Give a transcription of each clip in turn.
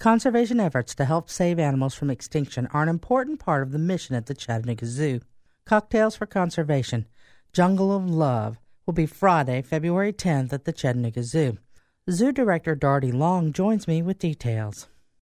Conservation efforts to help save animals from extinction are an important part of the mission at the Chattanooga Zoo. Cocktails for Conservation, Jungle of Love, will be Friday, February 10th at the Chattanooga Zoo. Zoo Director Darty Long joins me with details.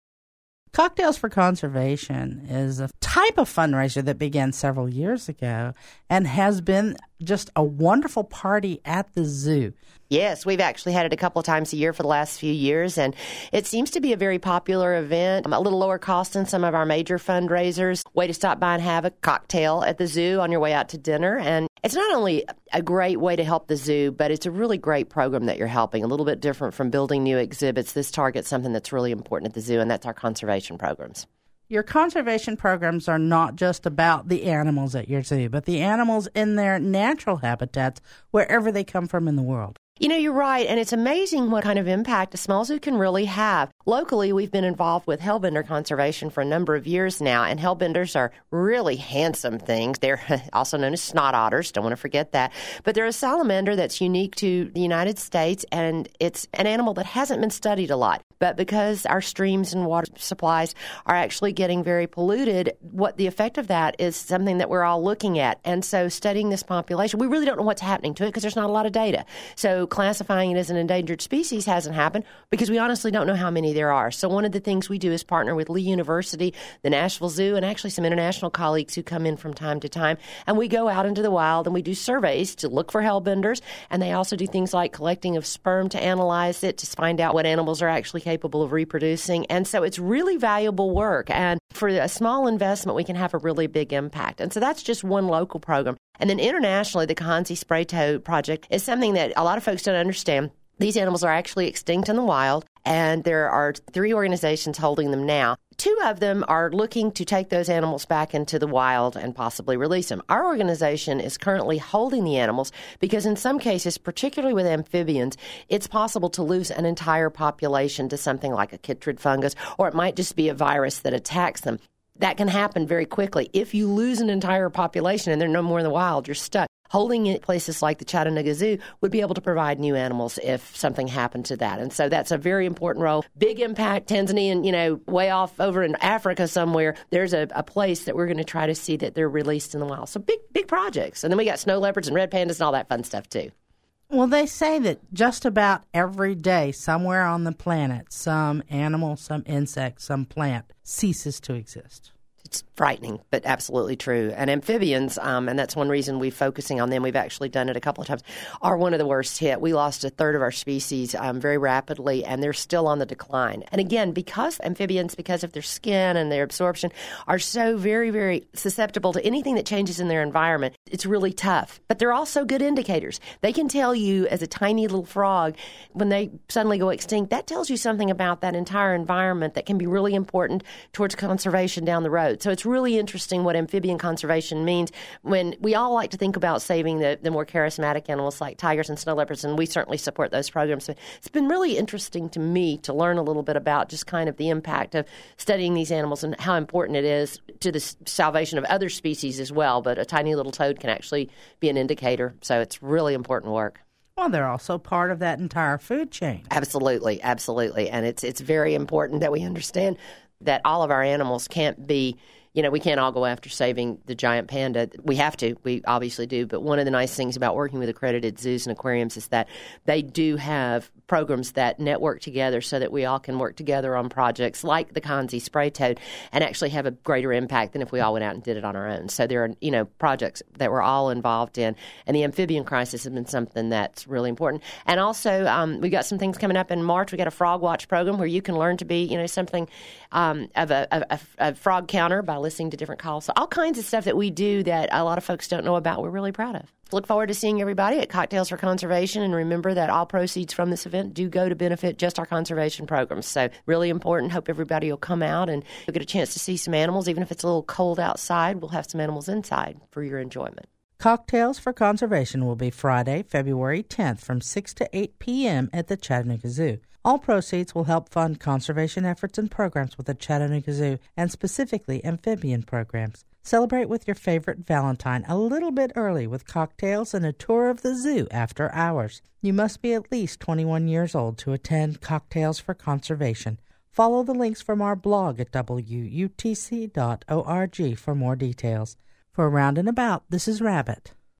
Cocktails for Conservation is a type of fundraiser that began several years ago and has been just a wonderful party at the zoo. Yes, we've actually had it a couple of times a year for the last few years, and it seems to be a very popular event, a little lower cost than some of our major fundraisers. Way to stop by and have a cocktail at the zoo on your way out to dinner. And it's not only a great way to help the zoo, but it's a really great program that you're helping, a little bit different from building new exhibits. This targets something that's really important at the zoo, and that's our conservation programs. Your conservation programs are not just about the animals at your zoo, but the animals in their natural habitats wherever they come from in the world. You know, you're right, and it's amazing what kind of impact a small zoo can really have. Locally, we've been involved with hellbender conservation for a number of years now, and hellbenders are really handsome things. They're also known as snot otters, don't want to forget that. But they're a salamander that's unique to the United States, and it's an animal that hasn't been studied a lot. But because our streams and water supplies are actually getting very polluted, what the effect of that is something that we're all looking at. And so studying this population, we really don't know what's happening to it because there's not a lot of data. So classifying it as an endangered species hasn't happened because we honestly don't know how many there are. So one of the things we do is partner with Lee University, the Nashville Zoo, and actually some international colleagues who come in from time to time. And we go out into the wild and we do surveys to look for hellbenders. And they also do things like collecting of sperm to analyze it, to find out what animals are actually capable of reproducing. And so it's really valuable work. And for a small investment, we can have a really big impact. And so that's just one local program. And then internationally, the Kahansi Spray Toad Project is something that a lot of folks don't understand. These animals are actually extinct in the wild, and there are 3 organizations holding them now. 2 of them are looking to take those animals back into the wild and possibly release them. Our organization is currently holding the animals because in some cases, particularly with amphibians, it's possible to lose an entire population to something like a chytrid fungus, or it might just be a virus that attacks them. That can happen very quickly. If you lose an entire population and they're no more in the wild, you're stuck. Holding it places like the Chattanooga Zoo would be able to provide new animals if something happened to that. And so that's a very important role. Big impact. Tanzania, way off over in Africa somewhere, there's a place that we're going to try to see that they're released in the wild. So big projects. And then we got snow leopards and red pandas and all that fun stuff too. Well, they say that just about every day somewhere on the planet, some animal, some insect, some plant ceases to exist. It's frightening, but absolutely true. And amphibians, and that's one reason we're focusing on them, we've actually done it a couple of times, are one of the worst hit. We lost a third of our species very rapidly, and they're still on the decline. And again, because amphibians, because of their skin and their absorption, are so very, very susceptible to anything that changes in their environment, it's really tough. But they're also good indicators. They can tell you, as a tiny little frog, when they suddenly go extinct, that tells you something about that entire environment that can be really important towards conservation down the road. So it's really interesting what amphibian conservation means when we all like to think about saving the more charismatic animals like tigers and snow leopards, and we certainly support those programs. So it's been really interesting to me to learn a little bit about just kind of the impact of studying these animals and how important it is to the salvation of other species as well. But a tiny little toad can actually be an indicator. So it's really important work. Well, they're also part of that entire food chain. Absolutely. And it's very important that we understand that all of our animals can't be, we can't all go after saving the giant panda. We have to. We obviously do. But one of the nice things about working with accredited zoos and aquariums is that they do have programs that network together so that we all can work together on projects like the Kahansi Spray Toad and actually have a great impact than if we all went out and did it on our own. So there are, projects that we're all involved in. And the amphibian crisis has been something that's really important. And also, we've got some things coming up in March. We got a Frog Watch program where you can learn to be, something of a frog counter by listening to different calls. So all kinds of stuff that we do that a lot of folks don't know about, we're really proud of. Look forward to seeing everybody at Cocktails for Conservation, and remember that all proceeds from this event do go to benefit just our conservation programs. So really important. Hope everybody will come out and you'll get a chance to see some animals. Even if it's a little cold outside, we'll have some animals inside for your enjoyment. Cocktails for Conservation will be Friday, February 10th from 6 to 8 p.m. at the Chattanooga Zoo. All proceeds will help fund conservation efforts and programs with the Chattanooga Zoo, and specifically amphibian programs. Celebrate with your favorite Valentine a little bit early with cocktails and a tour of the zoo after hours. You must be at least 21 years old to attend Cocktails for Conservation. Follow the links from our blog at wutc.org for more details. For Around and About, this is Rabbit.